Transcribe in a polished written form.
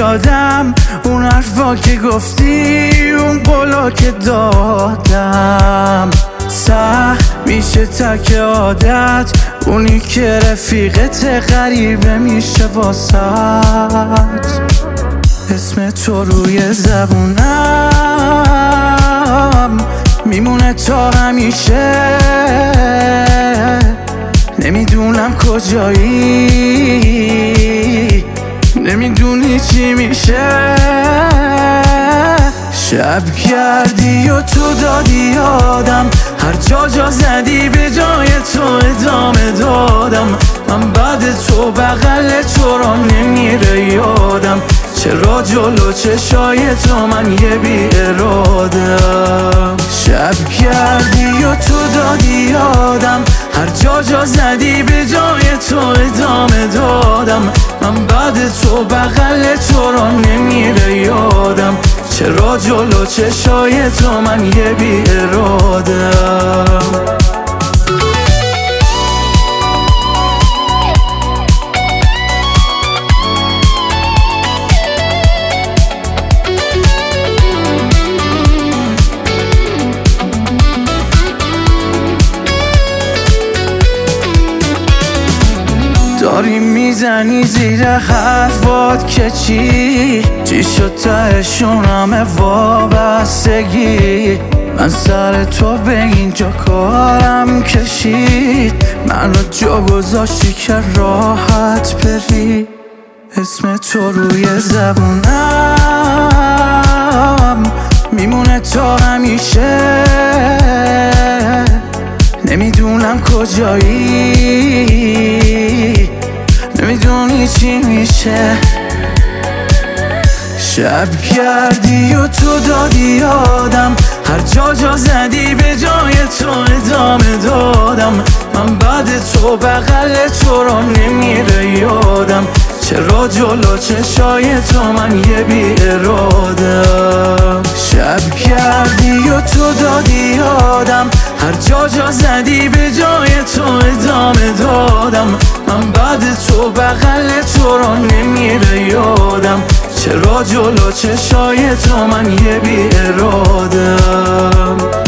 یادم اون حرفا که گفتی، اون قولا که دادم. سخت میشه تک عادت، اونی که رفیقت غریبه میشه واسط. اسم تو روی زبونم میمونه تا همیشه. نمیدونم کجایی، نمیدونی چی میشه. شب کردی و تو دادی یادم، هر جا زدی به جای تو ادامه دادم. من بعد تو بغل تو را نمیره یادم، چرا جلو چشای تو من یه بی ارادم. شب کردی و تو دادی یادم، هر جا زدی به جای تو ادامه دادم. من بعد تو بغل تو را نمیره یادم، چرا جلو چشای تو من یه بی ارادم. داری میزنی زیر حرفات که چی شد تهشون همه وابستگی. من سر تو به اینجا کارم کشید، منو جا گذاشتی که راحت بری. اسم تو روی زبونم میمونه تا همیشه. نمیدونم کجایی، نمیدونی چی میشه. شب کردی و تو دادی یادم، هر جا زدی به جای تو ادامه دادم. من بعد تو بغل تو را نمیره یادم، چرا جلو چشای تو من یه بی ارادم. شب کردی و تو دادی یادم، هر جا زدی به جای تو ادامه دادم. من بعد تو بغل تو را نمیره یادم، چرا جلو چشای تو من یه بی ارادم.